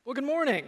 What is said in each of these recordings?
Well, good morning.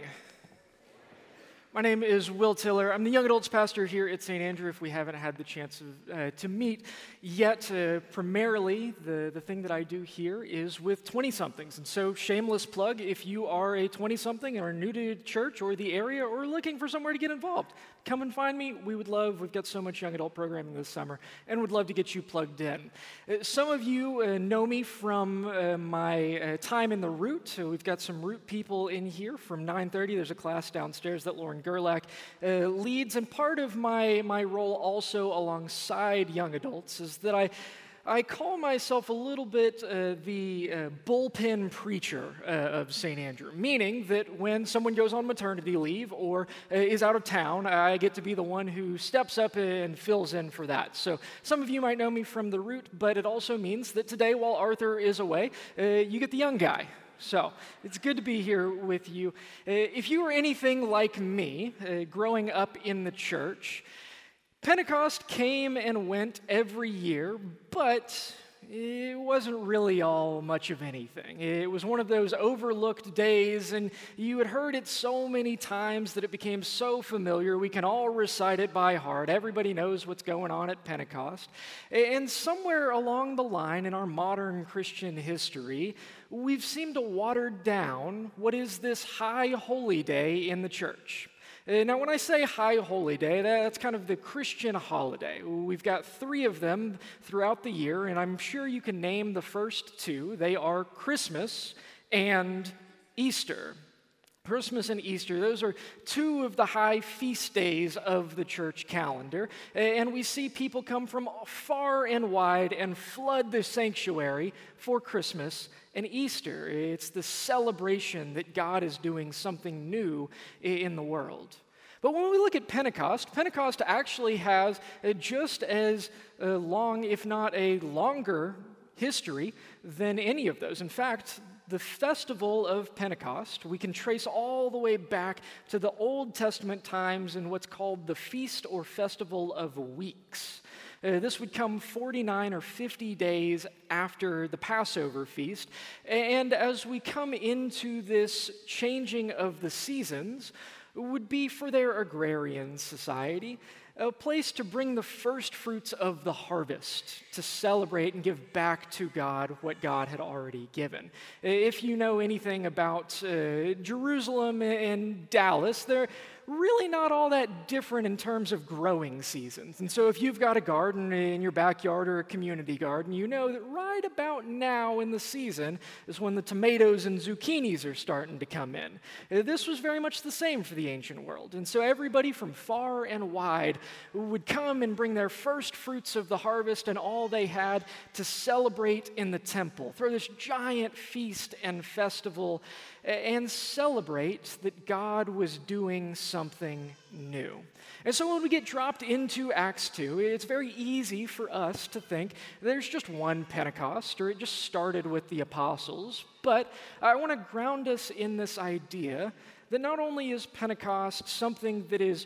My name is Will Tiller. I'm the young adults pastor here at St. Andrew, if we haven't had the chance to meet yet. Primarily, the thing that I do here is with 20-somethings. And so, shameless plug, if you are a 20-something and are new to church or the area or looking for somewhere to get involved, come and find me. We've got so much young adult programming this summer, and would love to get you plugged in. Some of you know me from my time in the Root. We've got some Root people in here from 9:30. There's a class downstairs that Lauren Gerlach leads, and part of my role also alongside young adults is that I call myself a little bit the bullpen preacher of St. Andrew, meaning that when someone goes on maternity leave or is out of town, I get to be the one who steps up and fills in for that. So some of you might know me from the Root, but it also means that today, while Arthur is away, you get the young guy. So it's good to be here with you. If you were anything like me, growing up in the church, Pentecost came and went every year, but it wasn't really all much of anything. It was one of those overlooked days, and you had heard it so many times that it became so familiar. We can all recite it by heart. Everybody knows what's going on at Pentecost. And somewhere along the line in our modern Christian history, we've seemed to water down what is this high holy day in the church. Now, when I say High Holy Day, that's kind of the Christian holiday. We've got 3 of them throughout the year, and I'm sure you can name the first 2. They are Christmas and Easter. Christmas and Easter, those are 2 of the high feast days of the church calendar, and we see people come from far and wide and flood the sanctuary for Christmas and Easter. It's the celebration that God is doing something new in the world. But when we look at Pentecost, Pentecost actually has just as long, if not a longer, history than any of those. In fact, the festival of Pentecost, we can trace all the way back to the Old Testament times in what's called the Feast or Festival of Weeks. This would come 49 or 50 days after the Passover feast. And as we come into this changing of the seasons, it would be for their agrarian society a place to bring the first fruits of the harvest, to celebrate and give back to God what God had already given. If you know anything about Jerusalem and Dallas, they're really not all that different in terms of growing seasons. And so if you've got a garden in your backyard or a community garden, you know that right about now in the season is when the tomatoes and zucchinis are starting to come in. This was very much the same for the ancient world. And so everybody from far and wide would come and bring their first fruits of the harvest and all they had to celebrate in the temple, throw this giant feast and festival and celebrate that God was doing something new. And so when we get dropped into Acts 2, it's very easy for us to think there's just one Pentecost, or it just started with the apostles. But I want to ground us in this idea that not only is Pentecost something that is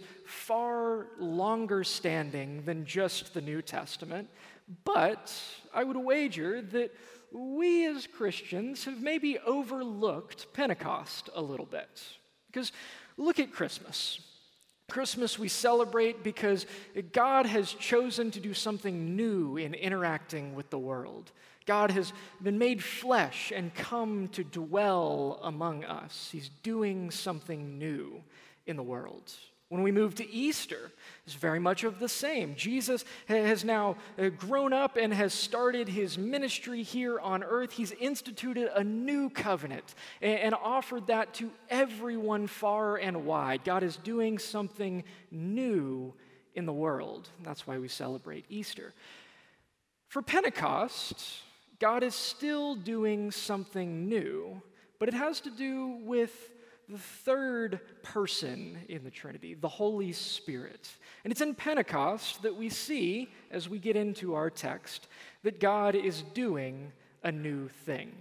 far longer standing than just the New Testament, but I would wager that we as Christians have maybe overlooked Pentecost a little bit. Because look at Christmas. Christmas we celebrate because God has chosen to do something new in interacting with the world. God has been made flesh and come to dwell among us. He's doing something new in the world. When we move to Easter, it's very much of the same. Jesus has now grown up and has started his ministry here on earth. He's instituted a new covenant and offered that to everyone far and wide. God is doing something new in the world. That's why we celebrate Easter. For Pentecost, God is still doing something new, but it has to do with the third person in the Trinity, the Holy Spirit. And it's in Pentecost that we see, as we get into our text, that God is doing a new thing.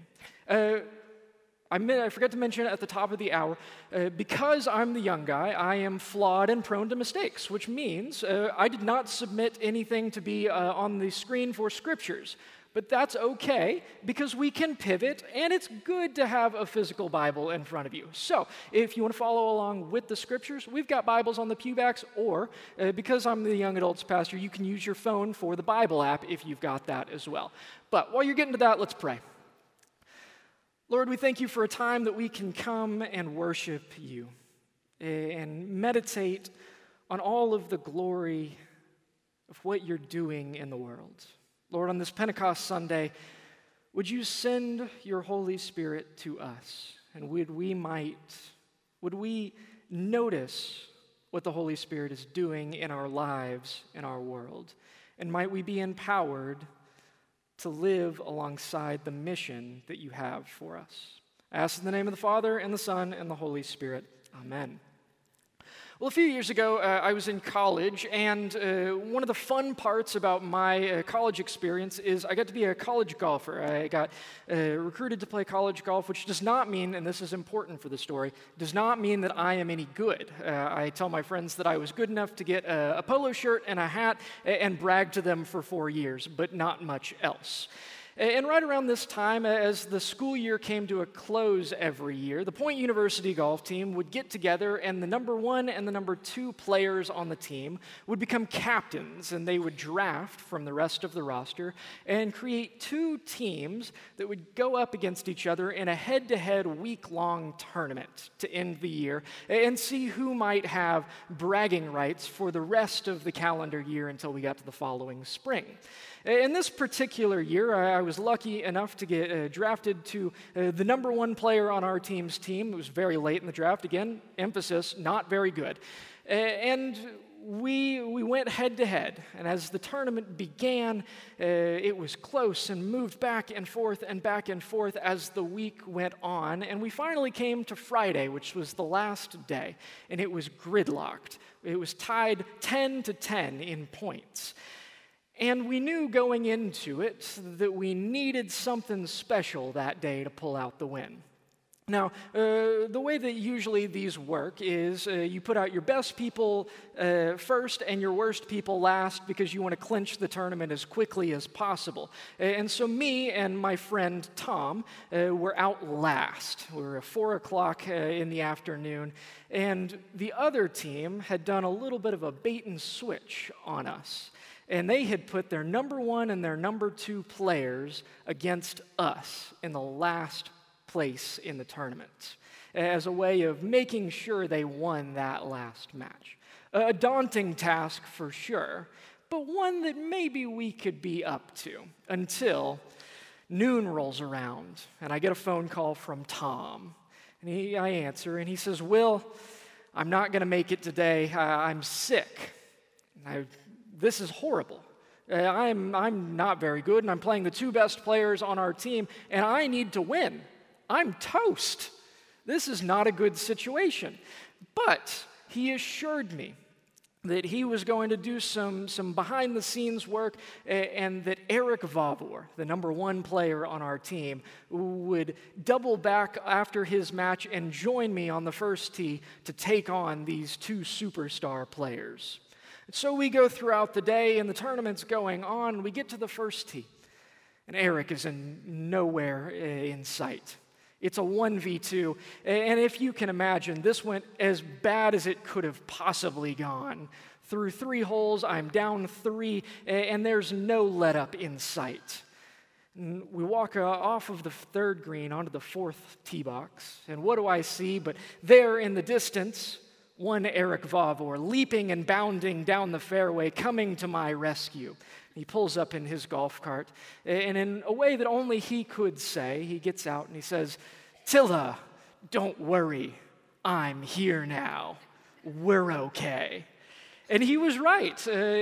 I forgot to mention at the top of the hour, because I'm the young guy, I am flawed and prone to mistakes, which means I did not submit anything to be on the screen for scriptures. But that's okay because we can pivot, and it's good to have a physical Bible in front of you. So if you want to follow along with the scriptures, we've got Bibles on the pewbacks, or because I'm the young adults pastor, you can use your phone for the Bible app if you've got that as well. But while you're getting to that, let's pray. Lord, we thank you for a time that we can come and worship you and meditate on all of the glory of what you're doing in the world. Lord, on this Pentecost Sunday, would you send your Holy Spirit to us? And would we notice what the Holy Spirit is doing in our lives, in our world? And might we be empowered to live alongside the mission that you have for us? I ask in the name of the Father, and the Son, and the Holy Spirit. Amen. Well, a few years ago, I was in college, and one of the fun parts about my college experience is I got to be a college golfer. I got recruited to play college golf, which does not mean, and this is important for the story, does not mean that I am any good. I tell my friends that I was good enough to get a polo shirt and a hat and brag to them for 4 years, but not much else. And right around this time, as the school year came to a close every year, the Point University golf team would get together, and the number 1 and the number 2 players on the team would become captains, and they would draft from the rest of the roster and create 2 teams that would go up against each other in a head-to-head week-long tournament to end the year and see who might have bragging rights for the rest of the calendar year until we got to the following spring. In this particular year, I was lucky enough to get drafted to the number 1 player on our team's team. It was very late in the draft. Again, emphasis, not very good. And we went head-to-head. And as the tournament began, it was close and moved back and forth as the week went on. And we finally came to Friday, which was the last day, and it was gridlocked. It was tied 10-10 in points. And we knew going into it that we needed something special that day to pull out the win. Now, the way that usually these work is you put out your best people first and your worst people last because you want to clinch the tournament as quickly as possible. And so me and my friend Tom were out last. We were at 4 o'clock in the afternoon, and the other team had done a little bit of a bait and switch on us. And they had put their number 1 and their number 2 players against us in the last place in the tournament as a way of making sure they won that last match. A daunting task for sure, but one that maybe we could be up to until noon rolls around and I get a phone call from Tom. And I answer and he says, "Will, I'm not going to make it today. I'm sick." And this is horrible. I'm not very good, and I'm playing the 2 best players on our team, and I need to win. I'm toast. This is not a good situation. But he assured me that he was going to do some behind-the-scenes work, and that Eric Vavor, the number 1 player on our team, would double back after his match and join me on the first tee to take on these 2 superstar players. So we go throughout the day, and the tournament's going on. We get to the first tee, and Eric is nowhere in sight. It's a 1v2, and if you can imagine, this went as bad as it could have possibly gone. Through 3 holes, I'm down 3, and there's no let-up in sight. And we walk off of the 3rd green onto the 4th tee box, and what do I see but there in the distance, one Eric Vavor leaping and bounding down the fairway, coming to my rescue. He pulls up in his golf cart, and in a way that only he could say, he gets out and he says, "Tilla, don't worry, I'm here now. We're okay." And he was right.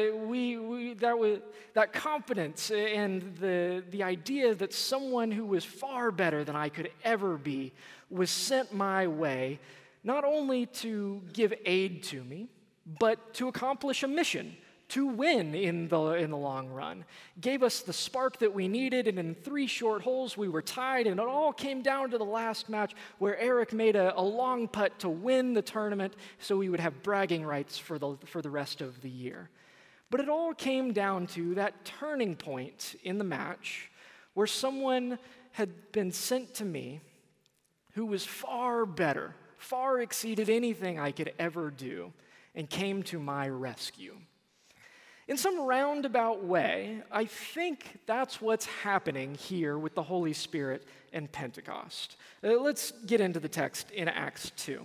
That confidence and the idea that someone who was far better than I could ever be was sent my way, not only to give aid to me, but to accomplish a mission, to win in the long run. Gave us the spark that we needed, and in 3 short holes we were tied, and it all came down to the last match where Eric made a long putt to win the tournament so we would have bragging rights for the rest of the year. But it all came down to that turning point in the match where someone had been sent to me who was far better, far exceeded anything I could ever do, and came to my rescue. In some roundabout way, I think that's what's happening here with the Holy Spirit and Pentecost. Let's get into the text in Acts 2.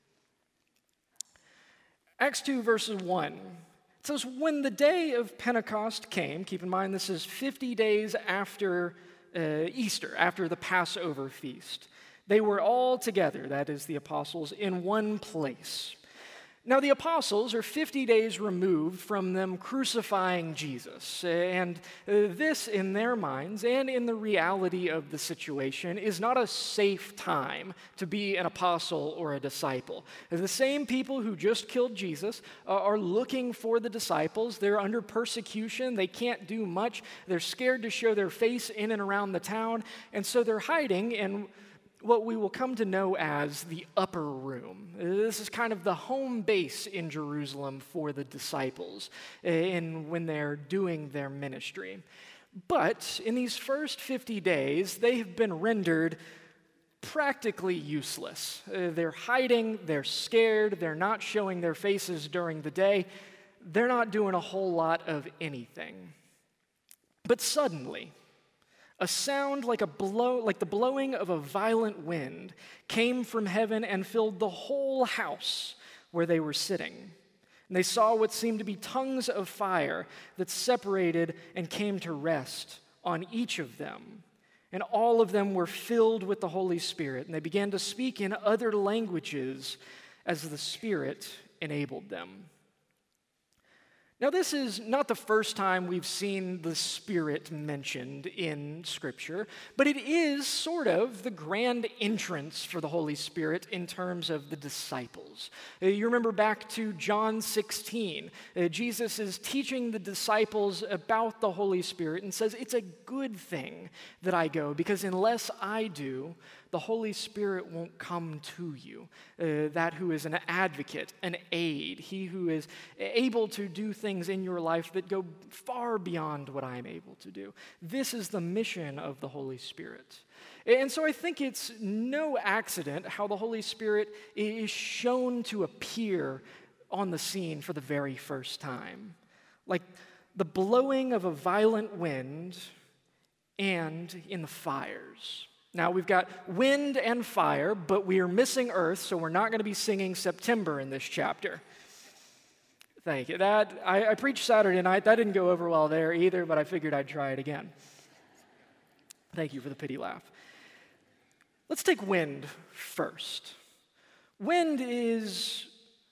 Acts 2, verses 1. It says, when the day of Pentecost came, keep in mind this is 50 days after Easter, after the Passover feast, they were all together, that is the apostles, in one place. Now, the apostles are 50 days removed from them crucifying Jesus, and this, in their minds and in the reality of the situation, is not a safe time to be an apostle or a disciple. The same people who just killed Jesus are looking for the disciples. They're under persecution. They can't do much. They're scared to show their face in and around the town, and so they're hiding in what we will come to know as the upper room. This is kind of the home base in Jerusalem for the disciples when they're doing their ministry. But in these first 50 days, they have been rendered practically useless. They're hiding, they're scared, they're not showing their faces during the day. They're not doing a whole lot of anything. But suddenly, a sound like the blowing of a violent wind came from heaven and filled the whole house where they were sitting. And they saw what seemed to be tongues of fire that separated and came to rest on each of them. And all of them were filled with the Holy Spirit, and they began to speak in other languages as the Spirit enabled them. Now, this is not the first time we've seen the Spirit mentioned in Scripture, but it is sort of the grand entrance for the Holy Spirit in terms of the disciples. You remember back to John 16. Jesus is teaching the disciples about the Holy Spirit and says, it's a good thing that I go, because unless I do, the Holy Spirit won't come to you. That who is an advocate, an aid, he who is able to do things in your life that go far beyond what I'm able to do. This is the mission of the Holy Spirit. And so I think it's no accident how the Holy Spirit is shown to appear on the scene for the very first time. Like the blowing of a violent wind and in the fires. Now, we've got wind and fire, but we are missing earth, so we're not going to be singing September in this chapter. Thank you. I preached Saturday night. That didn't go over well there either, but I figured I'd try it again. Thank you for the pity laugh. Let's take wind first. Wind is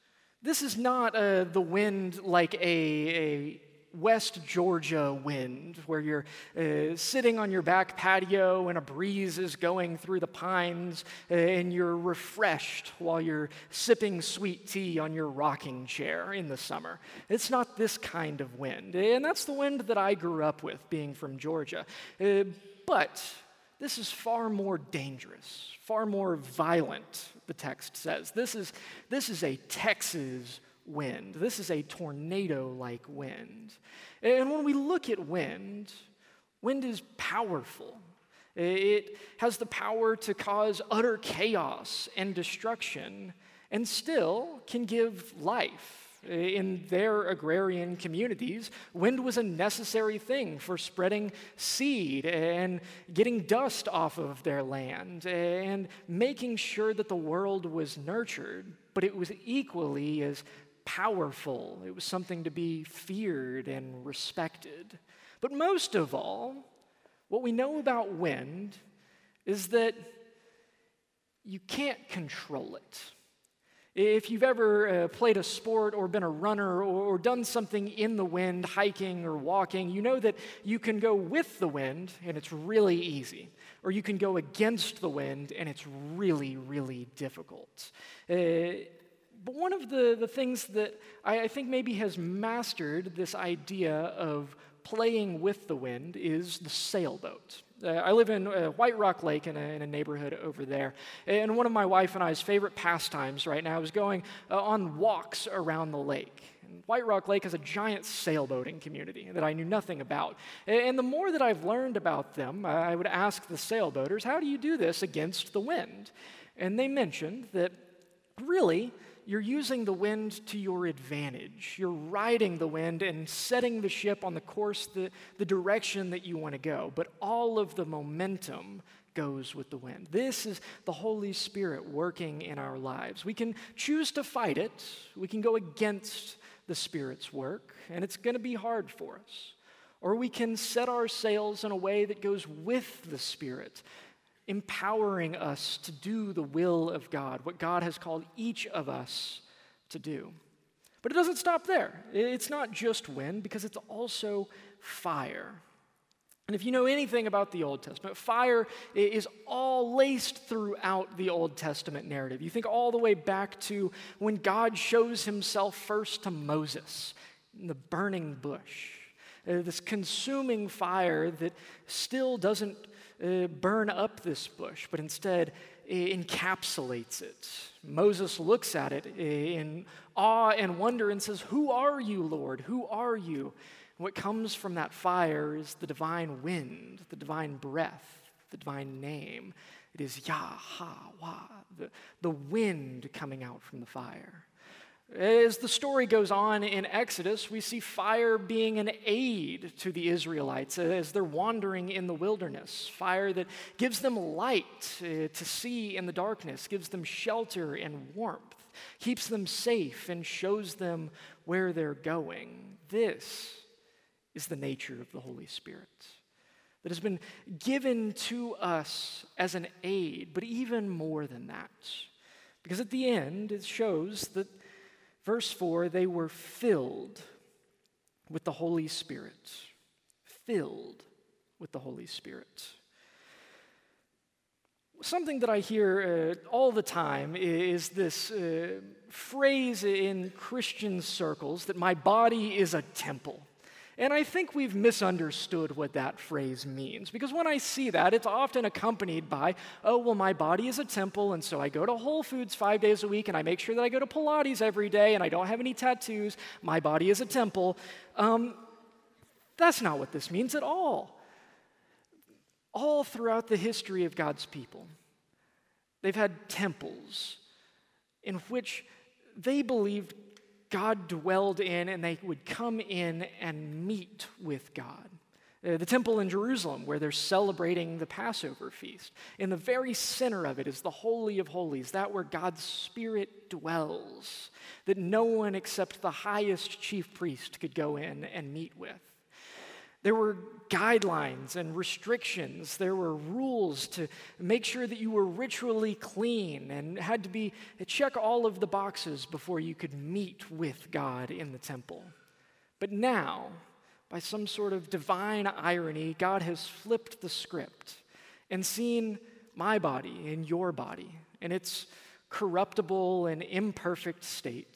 not the wind like a West Georgia wind, where you're sitting on your back patio and a breeze is going through the pines and you're refreshed while you're sipping sweet tea on your rocking chair in the summer. It's not this kind of wind, and that's the wind that I grew up with, being from Georgia. But this is far more dangerous, far more violent, the text says. This is a Texas wind. This is a tornado-like wind. And when we look at wind is powerful. It has the power to cause utter chaos and destruction, and still can give life. In their agrarian communities, wind was a necessary thing for spreading seed and getting dust off of their land and making sure that the world was nurtured, but it was equally as powerful. It was something to be feared and respected. But most of all, what we know about wind is that you can't control it. If you've ever played a sport or been a runner or done something in the wind, hiking or walking, you know that you can go with the wind and it's really easy. Or you can go against the wind and it's really, really difficult. But one of the things that I think maybe has mastered this idea of playing with the wind is the sailboat. I live in White Rock Lake in a neighborhood over there. And one of my wife and I's favorite pastimes right now is going on walks around the lake. White Rock Lake has a giant sailboating community that I knew nothing about. And the more that I've learned about them, I would ask the sailboaters, how do you do this against the wind? And they mentioned that really, you're using the wind to your advantage. You're riding the wind and setting the ship on the course, the direction that you want to go. But all of the momentum goes with the wind. This is the Holy Spirit working in our lives. We can choose to fight it. We can go against the Spirit's work, and it's going to be hard for us. Or we can set our sails in a way that goes with the Spirit, empowering us to do the will of God, what God has called each of us to do. But it doesn't stop there. It's not just wind, because it's also fire. And if you know anything about the Old Testament, fire is all laced throughout the Old Testament narrative. You think all the way back to when God shows himself first to Moses in the burning bush. This consuming fire that still doesn't burn up this bush, but instead encapsulates it. Moses looks at it in awe and wonder and says, "Who are you, Lord? Who are you?" And what comes from that fire is the divine wind, the divine breath, the divine name. It is Yahweh, the wind coming out from the fire. As the story goes on in Exodus, we see fire being an aid to the Israelites as they're wandering in the wilderness. Fire that gives them light to see in the darkness, gives them shelter and warmth, keeps them safe, and shows them where they're going. This is the nature of the Holy Spirit that has been given to us as an aid, but even more than that. Because at the end, it shows that Verse 4, they were filled with the Holy Spirit. Filled with the Holy Spirit. Something that I hear all the time is this phrase in Christian circles that my body is a temple. And I think we've misunderstood what that phrase means. Because when I see that, it's often accompanied by, oh, well, my body is a temple, and so I go to Whole Foods 5 days a week, and I make sure that I go to Pilates every day, and I don't have any tattoos. My body is a temple. That's not what this means at all. All throughout the history of God's people, they've had temples in which they believed God dwelled in, and they would come in and meet with God. The temple in Jerusalem, where they're celebrating the Passover feast. In the very center of it is the Holy of Holies, that where God's Spirit dwells, that no one except the highest chief priest could go in and meet with. There were guidelines and restrictions. There were rules to make sure that you were ritually clean and had to check all of the boxes before you could meet with God in the temple. But now, by some sort of divine irony, God has flipped the script and seen my body and your body in its corruptible and imperfect state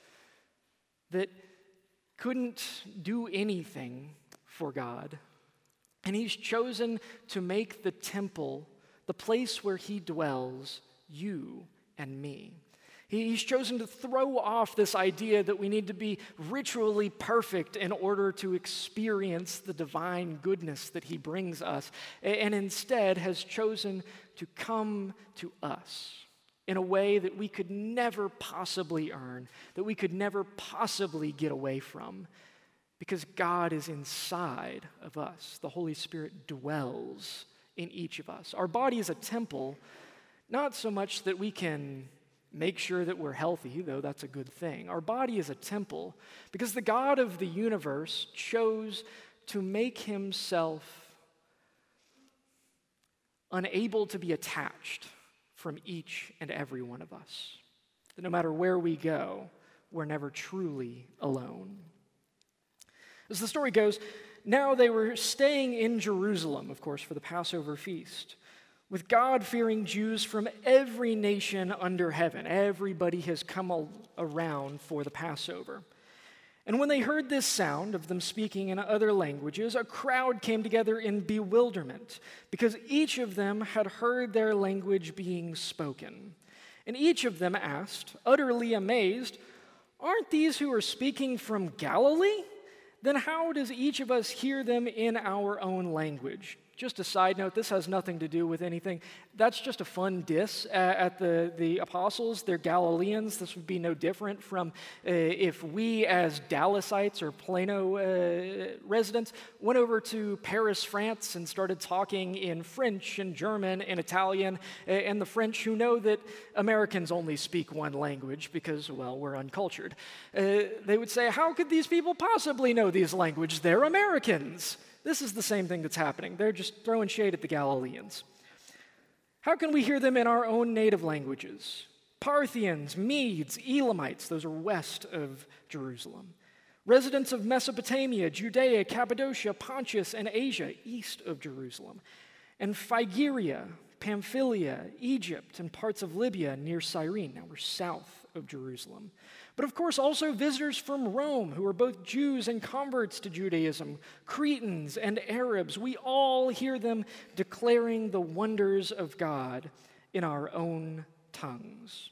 that couldn't do anything for God. And he's chosen to make the temple, the place where he dwells, you and me. He's chosen to throw off this idea that we need to be ritually perfect in order to experience the divine goodness that he brings us, and instead has chosen to come to us in a way that we could never possibly earn, that we could never possibly get away from. Because God is inside of us. The Holy Spirit dwells in each of us. Our body is a temple, not so much that we can make sure that we're healthy, though that's a good thing. Our body is a temple because the God of the universe chose to make himself unable to be attached from each and every one of us. That no matter where we go, we're never truly alone. As the story goes, now they were staying in Jerusalem, of course, for the Passover feast, with God-fearing Jews from every nation under heaven. Everybody has come around for the Passover. And when they heard this sound of them speaking in other languages, a crowd came together in bewilderment, because each of them had heard their language being spoken. And each of them asked, utterly amazed, Aren't these who are speaking from Galilee? Then how does each of us hear them in our own language? Just a side note, this has nothing to do with anything. That's just a fun diss at the apostles. They're Galileans. This would be no different from if we as Dallasites or Plano residents went over to Paris, France and started talking in French and German and Italian, and the French who know that Americans only speak one language because, well, we're uncultured. They would say, how could these people possibly know these languages? They're Americans. This is the same thing that's happening. They're just throwing shade at the Galileans. How can we hear them in our own native languages? Parthians, Medes, Elamites, those are west of Jerusalem. Residents of Mesopotamia, Judea, Cappadocia, Pontus, and Asia, east of Jerusalem. And Phrygia, Pamphylia, Egypt, and parts of Libya near Cyrene. Now we're south of Jerusalem. But of course, also visitors from Rome, who are both Jews and converts to Judaism, Cretans and Arabs. We all hear them declaring the wonders of God in our own tongues.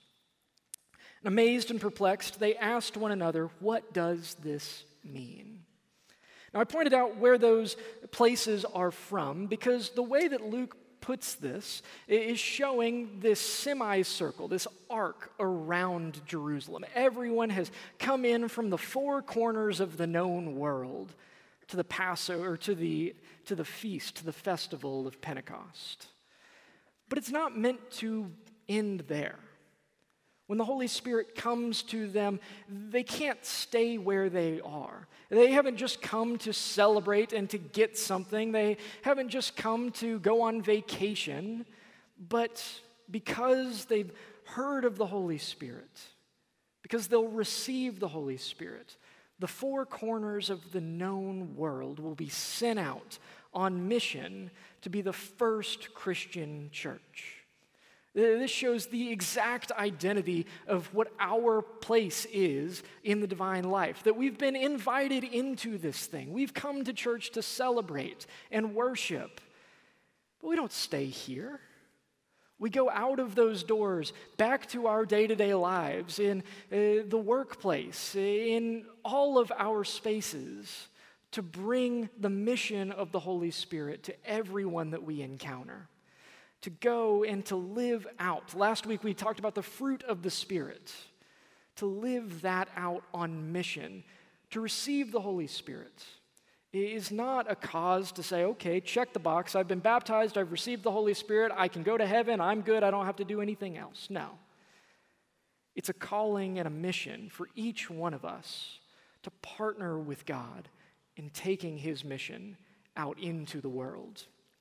And amazed and perplexed, they asked one another, what does this mean? Now, I pointed out where those places are from because the way that Luke puts this is showing this semicircle, this arc around Jerusalem. Everyone has come in from the four corners of the known world to the Passover, to the feast, to the festival of Pentecost. But it's not meant to end there. When the Holy Spirit comes to them, they can't stay where they are. They haven't just come to celebrate and to get something. They haven't just come to go on vacation. But because they've heard of the Holy Spirit, because they'll receive the Holy Spirit, the four corners of the known world will be sent out on mission to be the first Christian church. This shows the exact identity of what our place is in the divine life, that we've been invited into this thing. We've come to church to celebrate and worship, but we don't stay here. We go out of those doors back to our day-to-day lives, in the workplace, in all of our spaces, to bring the mission of the Holy Spirit to everyone that we encounter. To go and to live out. Last week we talked about the fruit of the Spirit. To live that out on mission. To receive the Holy Spirit is not a cause to say, okay, check the box. I've been baptized. I've received the Holy Spirit. I can go to heaven. I'm good. I don't have to do anything else. No. It's a calling and a mission for each one of us to partner with God in taking His mission out into the world.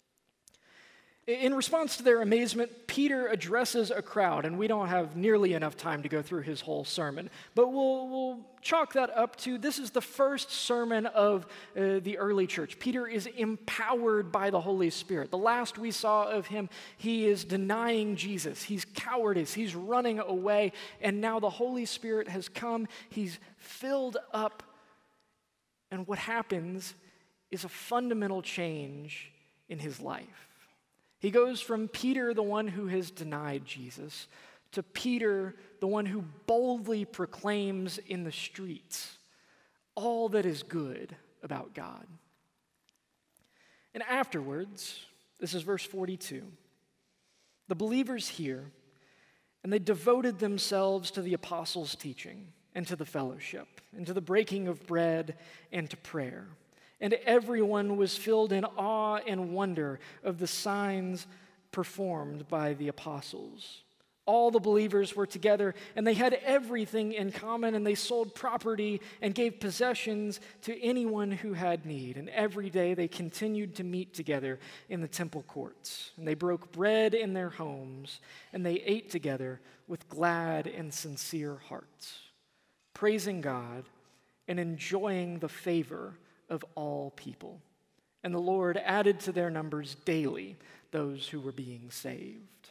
In response to their amazement, Peter addresses a crowd, and we don't have nearly enough time to go through his whole sermon, but we'll chalk that up to this is the first sermon of the early church. Peter is empowered by the Holy Spirit. The last we saw of him, he is denying Jesus. He's cowardice. He's running away, and now the Holy Spirit has come. He's filled up, and what happens is a fundamental change in his life. He goes from Peter, the one who has denied Jesus, to Peter, the one who boldly proclaims in the streets all that is good about God. And afterwards, this is verse 42, the believers hear, and they devoted themselves to the apostles' teaching and to the fellowship and to the breaking of bread and to prayer. And everyone was filled in awe and wonder of the signs performed by the apostles. All the believers were together, and they had everything in common, and they sold property and gave possessions to anyone who had need. And every day they continued to meet together in the temple courts. And they broke bread in their homes, and they ate together with glad and sincere hearts, praising God and enjoying the favor of all people. And the Lord added to their numbers daily those who were being saved.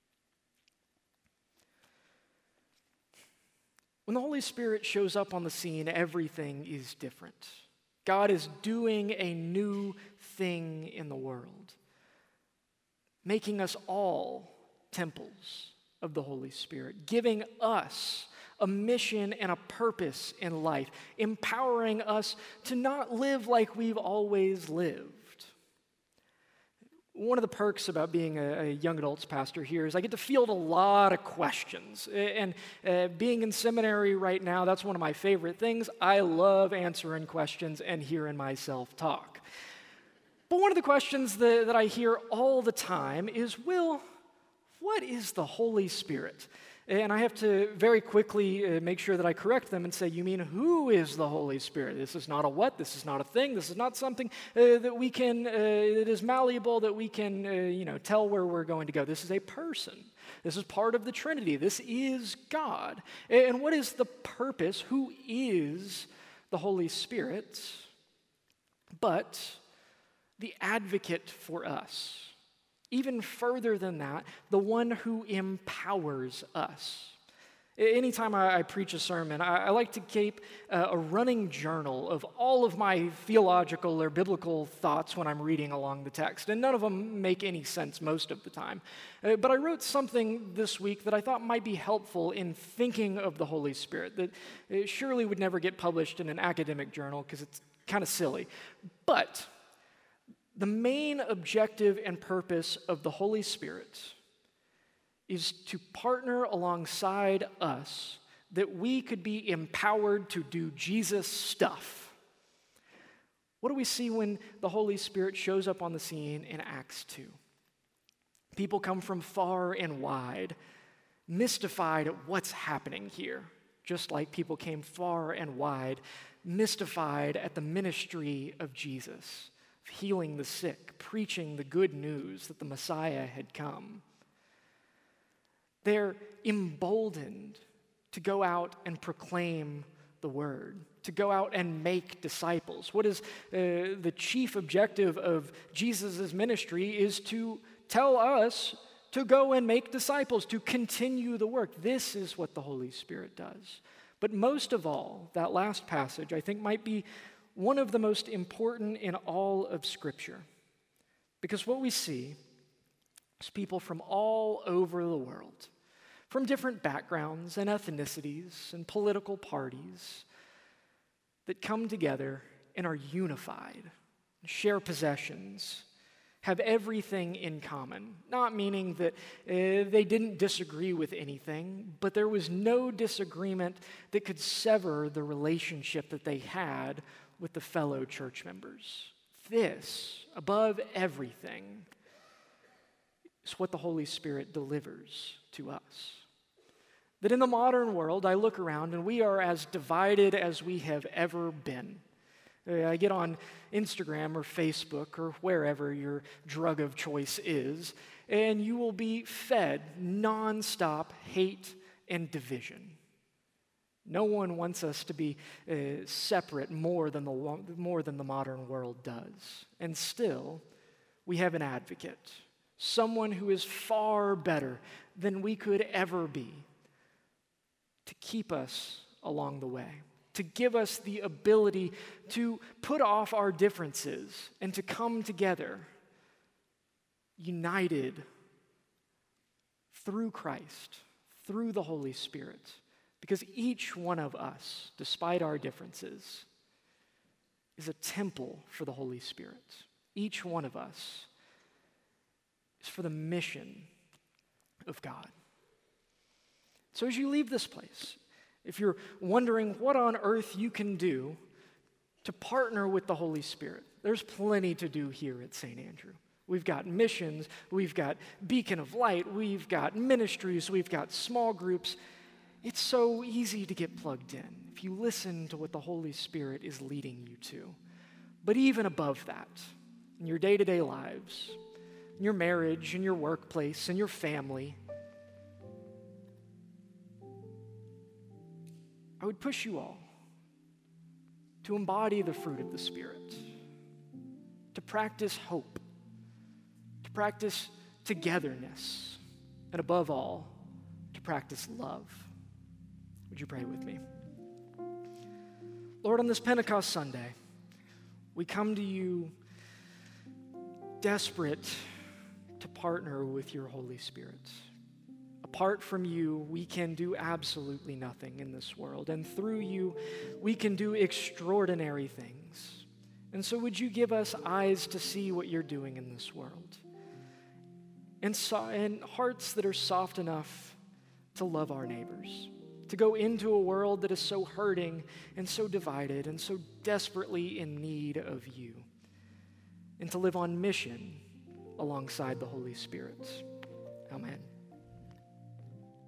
When the Holy Spirit shows up on the scene, everything is different. God is doing a new thing in the world, making us all temples of the Holy Spirit, giving us a mission and a purpose in life, empowering us to not live like we've always lived. One of the perks about being a young adults pastor here is I get to field a lot of questions. And being in seminary right now, that's one of my favorite things. I love answering questions and hearing myself talk. But one of the questions that I hear all the time is, Will, what is the Holy Spirit? And I have to very quickly make sure that I correct them and say, you mean who is the Holy Spirit? This is not a what, this is not a thing, this is not something that we can, that is malleable, that we can, tell where we're going to go. This is a person. This is part of the Trinity. This is God. And what is the purpose? Who is the Holy Spirit? But the advocate for us. Even further than that, the one who empowers us. Anytime I preach a sermon, I like to keep a running journal of all of my theological or biblical thoughts when I'm reading along the text, and none of them make any sense most of the time. But I wrote something this week that I thought might be helpful in thinking of the Holy Spirit, that it surely would never get published in an academic journal because it's kind of silly. But the main objective and purpose of the Holy Spirit is to partner alongside us that we could be empowered to do Jesus stuff. What do we see when the Holy Spirit shows up on the scene in Acts 2? People come from far and wide, mystified at what's happening here, just like people came far and wide, mystified at the ministry of Jesus. Healing the sick, preaching the good news that the Messiah had come. They're emboldened to go out and proclaim the word, to go out and make disciples. What is the chief objective of Jesus' ministry is to tell us to go and make disciples, to continue the work. This is what the Holy Spirit does. But most of all, that last passage I think might be one of the most important in all of Scripture. Because what we see is people from all over the world, from different backgrounds and ethnicities and political parties, that come together and are unified, share possessions, have everything in common. Not meaning that they didn't disagree with anything, but there was no disagreement that could sever the relationship that they had with the fellow church members. This, above everything, is what the Holy Spirit delivers to us. That in the modern world, I look around and we are as divided as we have ever been. I get on Instagram or Facebook or wherever your drug of choice is, and you will be fed nonstop hate and division. No one wants us to be separate more than the modern world does. And still, we have an advocate, someone who is far better than we could ever be, to keep us along the way, to give us the ability to put off our differences and to come together, united through Christ, through the Holy Spirit. Because each one of us, despite our differences, is a temple for the Holy Spirit. Each one of us is for the mission of God. So as you leave this place, if you're wondering what on earth you can do to partner with the Holy Spirit, there's plenty to do here at St. Andrew. We've got missions, we've got Beacon of Light, we've got ministries, we've got small groups. It's so easy to get plugged in if you listen to what the Holy Spirit is leading you to. But even above that, in your day-to-day lives, in your marriage, in your workplace, in your family, I would push you all to embody the fruit of the Spirit, to practice hope, to practice togetherness, and above all, to practice love. Would you pray with me? Lord, on this Pentecost Sunday, we come to you desperate to partner with your Holy Spirit, a Apart from you, we can do absolutely nothing in this world. And through you, we can do extraordinary things. And so would you give us eyes to see what you're doing in this world? And hearts that are soft enough to love our neighbors, to go into a world that is so hurting and so divided and so desperately in need of you, and to live on mission alongside the Holy Spirit. Amen.